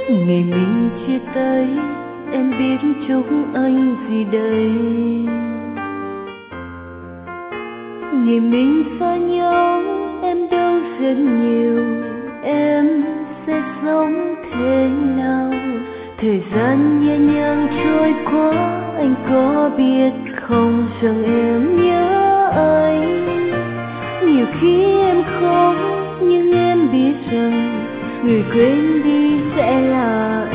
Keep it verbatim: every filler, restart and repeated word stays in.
Ngày mình chia tay, em biết chúc anh gì đây? Ngày mình xa nhau, em đâu rất nhiều, em sẽ sống thế nào? Thời gian nhẹ nhàng trôi qua, anh có biết không rằng em nhớ anh. Nhiều khi em khóc nhưng em biết rằng người quên đi sẽ là